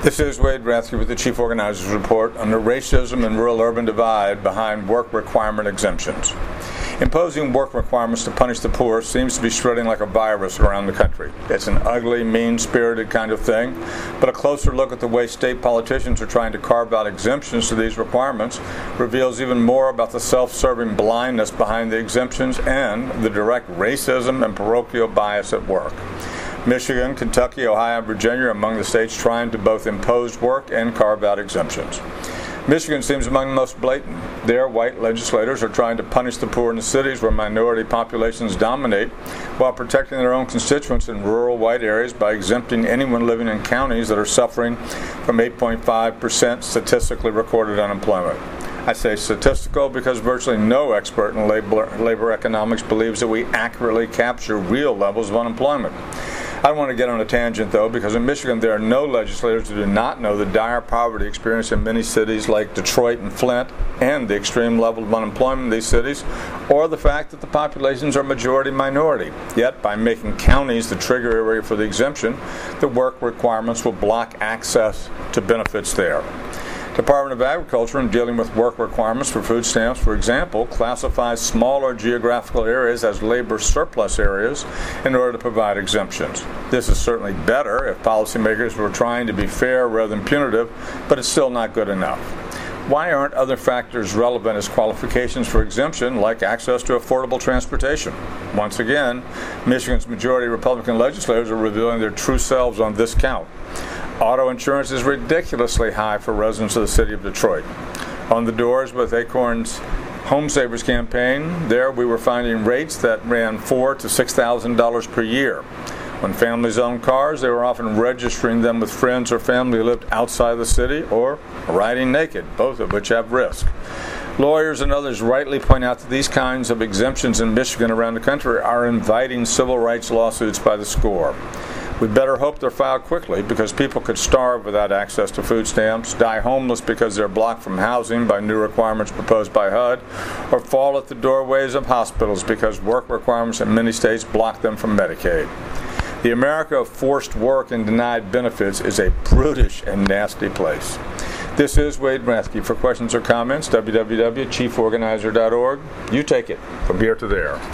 This is Wade Rathke with the Chief Organizers Report on the racism and rural-urban divide behind work requirement exemptions. Imposing work requirements to punish the poor seems to be spreading like a virus around the country. It's an ugly, mean-spirited kind of thing, but a closer look at the way state politicians are trying to carve out exemptions to these requirements reveals even more about the self-serving blindness behind the exemptions and the direct racism and parochial bias at work. Michigan, Kentucky, Ohio, and Virginia are among the states trying to both impose work and carve out exemptions. Michigan seems among the most blatant. There, white legislators are trying to punish the poor in the cities where minority populations dominate while protecting their own constituents in rural white areas by exempting anyone living in counties that are suffering from 8.5% statistically recorded unemployment. I say statistical because virtually no expert in labor economics believes that we accurately capture real levels of unemployment. I don't want to get on a tangent, though, because in Michigan there are no legislators who do not know the dire poverty experienced in many cities like Detroit and Flint and the extreme level of unemployment in these cities, or the fact that the populations are majority-minority. Yet, by making counties the trigger area for the exemption, the work requirements will block access to benefits there. Department of Agriculture, in dealing with work requirements for food stamps, for example, classifies smaller geographical areas as labor surplus areas in order to provide exemptions. This is certainly better if policymakers were trying to be fair rather than punitive, but it's still not good enough. Why aren't other factors relevant as qualifications for exemption, like access to affordable transportation? Once again, Michigan's majority Republican legislators are revealing their true selves on this count. Auto insurance is ridiculously high for residents of the city of Detroit. On the doors with Acorn's Home Savers campaign, there we were finding rates that ran $4,000 to $6,000 per year. When families owned cars, they were often registering them with friends or family who lived outside the city or riding naked, both of which have risk. Lawyers and others rightly point out that these kinds of exemptions in Michigan around the country are inviting civil rights lawsuits by the score. We better hope they're filed quickly because people could starve without access to food stamps, die homeless because they're blocked from housing by new requirements proposed by HUD, or fall at the doorways of hospitals because work requirements in many states block them from Medicaid. The America of forced work and denied benefits is a brutish and nasty place. This is Wade Rathke. For questions or comments, www.chieforganizer.org. You take it from here to there.